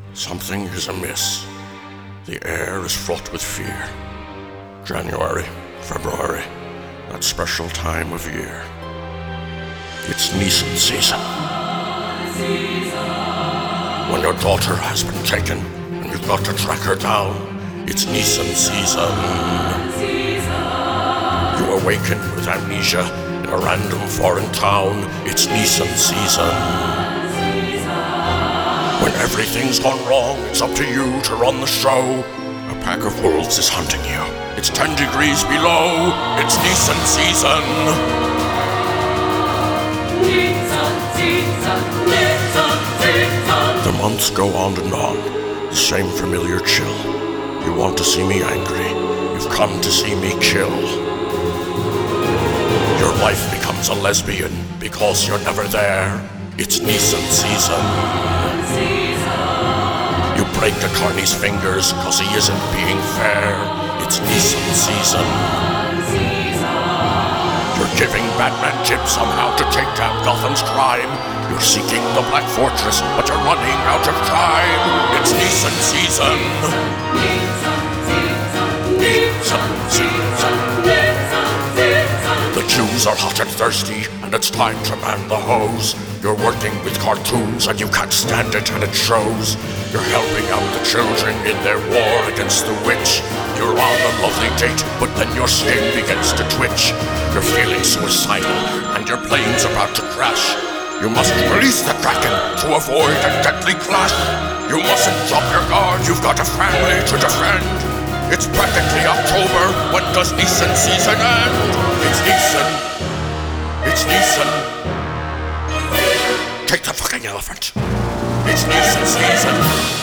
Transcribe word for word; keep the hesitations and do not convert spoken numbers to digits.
Something is amiss. The air is fraught with fear. January, February, that special time of year. It's Nissan season. When your daughter has been taken and you've got to track her down, it's Nissan season. You awaken with amnesia in a random foreign town, it's Nissan season. When everything's gone wrong, it's up to you to run the show. A pack of wolves is hunting you. It's ten degrees below. It's Nissan season. Nissan season, Nissan season. The months go on and on, the same familiar chill. You want to see me angry, you've come to see me kill. Your life becomes a lesbian because you're never there. It's Nissan season. You break the carny's fingers cause he isn't being fair. It's Nissan season. You're giving Batman tips on how to take down Gotham's crime. You're seeking the Black Fortress, but you're running out of time. It's Nissan season. Nissan season. The Jews are hot and thirsty, and it's time to man the hose. You're working with cartoons, and you can't stand it, and it shows. You're helping out the children in their war against the witch. You're on a lovely date, but then your skin begins to twitch. You're feeling suicidal, and your plane's about to crash. You must release the Kraken to avoid a deadly clash. You mustn't drop your guard, you've got a family to defend. It's practically October, when does Nissan season end? It's Nissan. It's Nissan. Take the fucking elephant. It's Nissan season.